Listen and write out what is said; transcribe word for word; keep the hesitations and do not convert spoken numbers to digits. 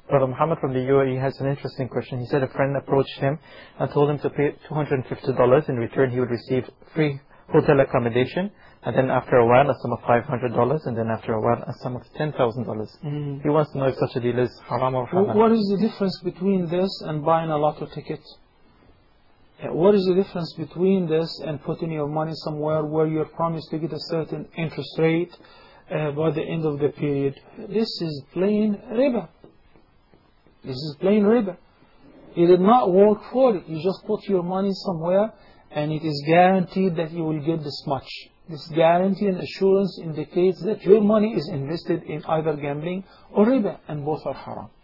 Brother Muhammad from the U A E has an interesting question. He said a friend approached him and told him to pay two hundred fifty dollars. In return, he would receive free hotel accommodation, and then after a while, a sum of five hundred dollars, and then after a while, a sum of ten thousand dollars. Mm. He wants to know if such a deal is haram or halal. What is the difference between this and buying a lotto ticket? What is the difference between this and putting your money somewhere where you're promised to get a certain interest rate uh, by the end of the period? This is plain riba. This is plain riba. You did not work for it. You just put your money somewhere and it is guaranteed that you will get this much. This guarantee and assurance indicates that your money is invested in either gambling or riba, and both are haram.